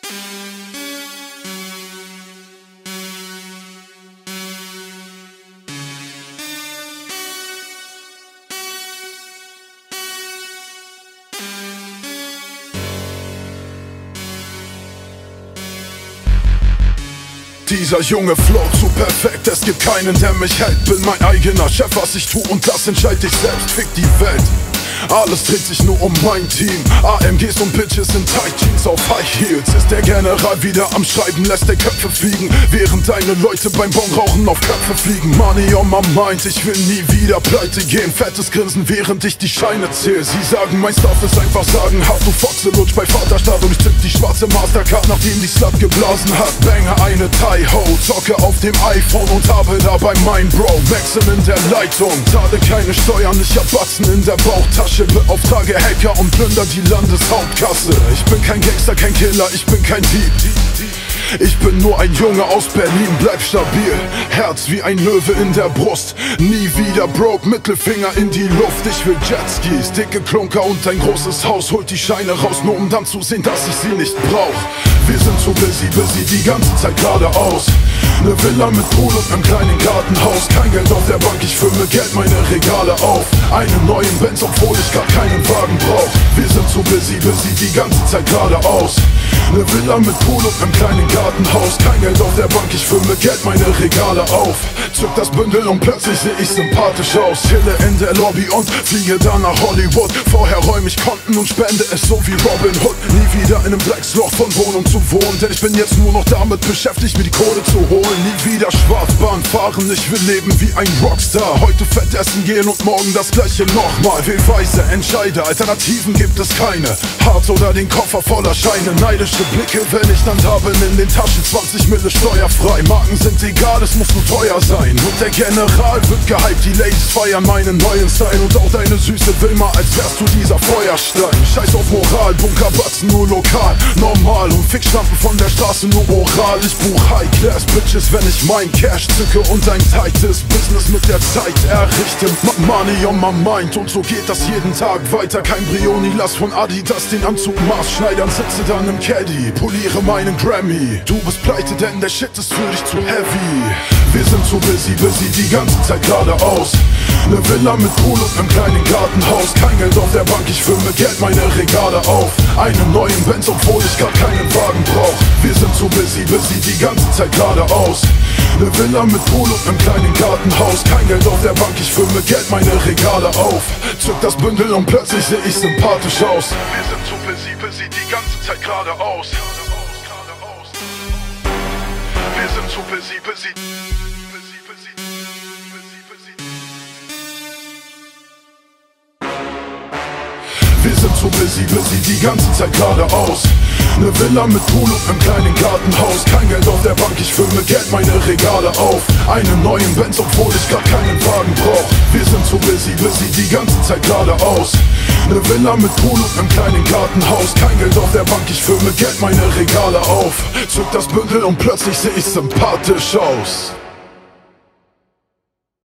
Dieser Junge float so perfekt, es gibt keinen, der mich hält. Bin mein eigener Chef, was ich tu und das entscheid ich selbst. Fick die Welt, alles dreht sich nur um mein Team. AMGs und Bitches in Tight Jeans auf High Heels. Ist der General wieder am Schreiben, lässt der Köpfe fliegen, während deine Leute beim Bonrauchen auf Köpfe fliegen. Money on my mind, ich will nie wieder pleite gehen. Fettes Grinsen, während ich die Scheine zähl. Sie sagen, mein Stuff ist einfach sagenhaft. Du Fotze lutsch bei Vaterstaat und ich tipp die schwarze Mastercard, nachdem die Slut geblasen hat. Banger eine Thai-Ho, zocke auf dem iPhone und habe dabei mein Bro Maxim in der Leitung. Zahle keine Steuern, ich hab Batzen in der Bauchtasche. Beauftrage Hacker und plünder die Landeshauptkasse. Ich bin kein Gangster, kein Killer, ich bin kein Dieb. Ich bin nur ein Junge aus Berlin, bleib stabil. Herz wie ein Löwe in der Brust. Nie wieder broke, Mittelfinger in die Luft. Ich will Jetskis, dicke Klunker und ein großes Haus. Holt die Scheine raus, nur um dann zu sehen, dass ich sie nicht brauch. Wir sind so busy, die ganze Zeit geradeaus. Ne Villa mit Pool und einem kleinen Gartenhaus. Kein Geld auf der Bank, ich fülle Geld meine Regale auf. Einen neuen Benz, obwohl ich grad keinen Wagen brauch. Wir sind so busy, die ganze Zeit geradeaus. Ne Villa mit Pool und einem kleinen Gartenhaus. Kein Geld auf der Bank, ich fülle Geld meine Regale auf. Zück das Bündel und plötzlich seh ich sympathisch aus. Chille in der Lobby und fliege dann nach Hollywood. Vorher räum ich Konten und spende es so wie Robin Hood. Nie wieder in einem Drecksloch von Wohnung zu wohnen, denn ich bin jetzt nur noch damit beschäftigt, mir die Kohle zu holen. Nie wieder Schwarzbahn fahren, ich will leben wie ein Rockstar. Heute fett essen gehen und morgen das gleiche nochmal. Wähl weise Entscheider, Alternativen gibt es keine. Hart oder den Koffer voller Scheine. Neidische Blicke, wenn ich dann da bin, in den Taschen 20 Mille steuerfrei. Marken sind egal, es muss nur teuer sein. Und der General wird gehypt, die Ladies feiern meinen neuen Style. Und auch deine Süße will mal, als wärst du dieser Feuerstein. Scheiß auf Moral, Bunkerbatzen nur lokal, normal. Und Fickschlampen von der Straße nur oral. Ich buch High-Class Bitches, wenn ich mein Cash zücke und ein tightes Business mit der Zeit errichte. Money on my mind und so geht das jeden Tag weiter. Kein Brioni-Lass von Adidas, den Anzug Maßschneidern. Sitze dann im Caddy, poliere meinen Grammy. Du bist pleite, denn der Shit ist für dich zu heavy. Wir sind so busy, die ganze Zeit geradeaus. Ne Villa mit Pool und einem kleinen Gartenhaus. Kein Geld auf der Bank, ich fülle Geld meine Regale auf. Einen neuen Benz, obwohl ich grad keinen Wagen brauch. Wir sind so busy, die ganze Zeit geradeaus. Ne Villa mit Pool und einem kleinen Gartenhaus. Kein Geld auf der Bank, ich fülle Geld meine Regale auf. Zück das Bündel und plötzlich seh ich sympathisch aus. Wir sind so busy, die ganze Zeit geradeaus. Wir sind so busy. Wir sind so busy, die ganze Zeit geradeaus. Ne Villa mit Pool und einem kleinen Gartenhaus. Kein Geld auf der Bank, ich fülle Geld meine Regale auf. Einen neuen Benz, obwohl ich grad keinen Wagen brauch. Wir sind so busy, die ganze Zeit geradeaus. Ne Villa mit Pool und einem kleinen Gartenhaus. Kein Geld auf der Bank, ich fülle Geld meine Regale auf. Zück das Bündel und plötzlich seh ich sympathisch aus.